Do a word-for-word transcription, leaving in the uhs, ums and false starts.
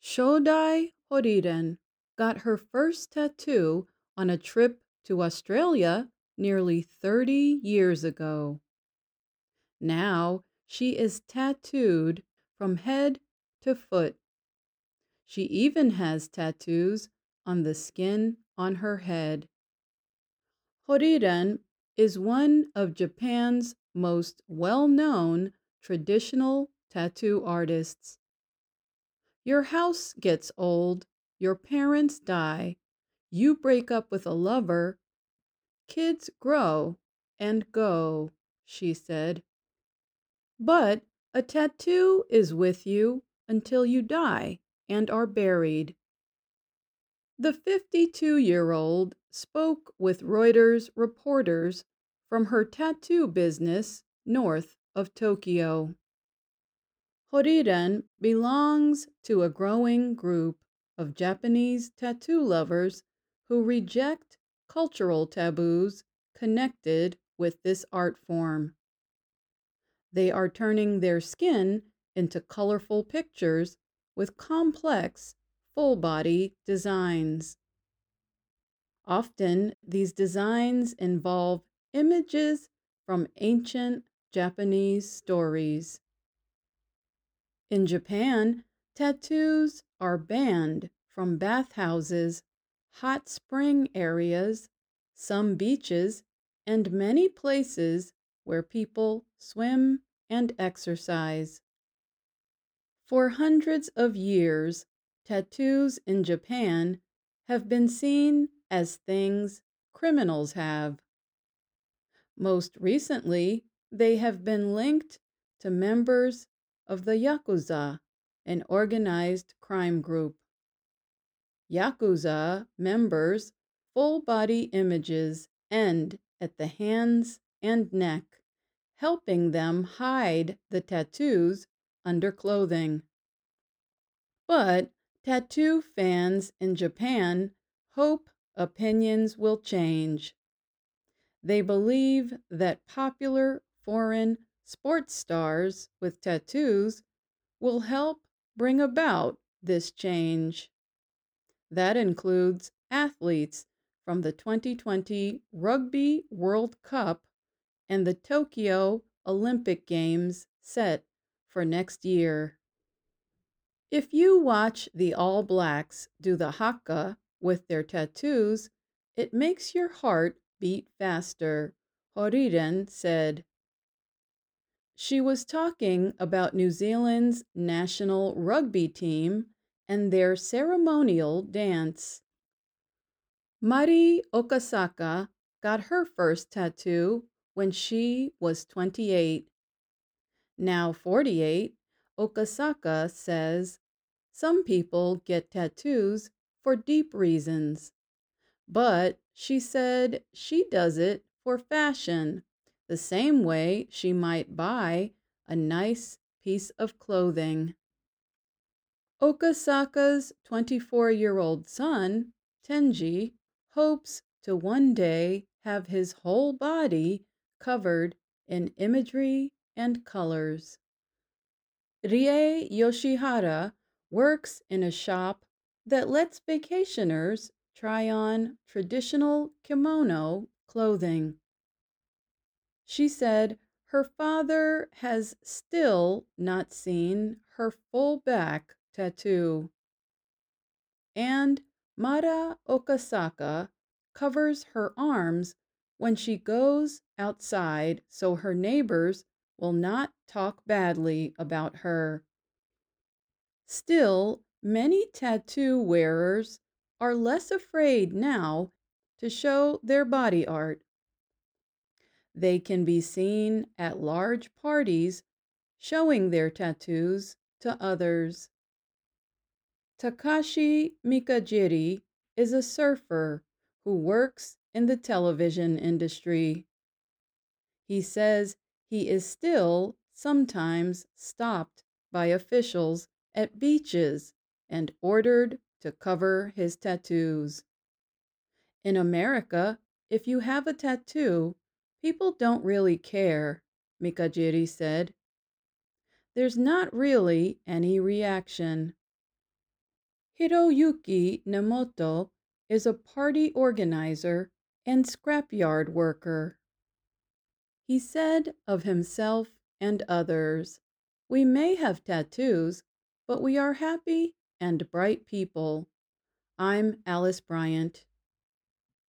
Shodai Horiden got her first tattoo on a trip to Australia nearly thirty years ago. Now she is tattooed from head to foot. She even has tattoos on the skin on her head. Horiden is one of Japan's most well-known traditional tattoo artists. Your house gets old, your parents die, you break up with a lover, kids grow and go, she said. But a tattoo is with you until you die and are buried. The fifty-two-year-old spoke with Reuters reporters from her tattoo business north of Tokyo. Horiden belongs to a growing group of Japanese tattoo lovers who reject cultural taboos connected with this art form. They are turning their skin into colorful pictures with complex, full-body designs. Often, these designs involve images from ancient Japanese stories. In Japan, tattoos are banned from bathhouses, hot spring areas, some beaches, and many places where people swim and exercise. For hundreds of years, tattoos in Japan have been seen as things criminals have. Most recently, they have been linked to members of the Yakuza, an organized crime group. Yakuza members' full-body images end at the hands and neck, helping them hide the tattoos under clothing. But tattoo fans in Japan hope opinions will change. They believe that popular foreign sports stars with tattoos will help bring about this change. That includes athletes from the twenty twenty Rugby World Cup and the Tokyo Olympic Games set for next year. If you watch the All Blacks do the haka with their tattoos, it makes your heart beat faster, Horiden said. She was talking about New Zealand's national rugby team and their ceremonial dance. Mari Okasaka got her first tattoo when she was twenty-eight. Now forty-eight, Okasaka says some people get tattoos for deep reasons. But she said she does it for fashion, the same way she might buy a nice piece of clothing. Okasaka's twenty-four-year-old son, Tenji, hopes to one day have his whole body covered in imagery and colors. Rie Yoshihara works in a shop that lets vacationers try on traditional kimono clothing. She said her father has still not seen her full back tattoo. And Mara Okasaka covers her arms when she goes outside so her neighbors will not talk badly about her. Still, many tattoo wearers are less afraid now to show their body art. They can be seen at large parties showing their tattoos to others. Takashi Mikajiri is a surfer who works in the television industry. He says he is still sometimes stopped by officials at beaches and ordered to cover his tattoos. In America, if you have a tattoo, people don't really care, Mikajiri said. There's not really any reaction. Hiroyuki Nemoto is a party organizer and scrapyard worker. He said of himself and others, "We may have tattoos, but we are happy and bright people." I'm Alice Bryant.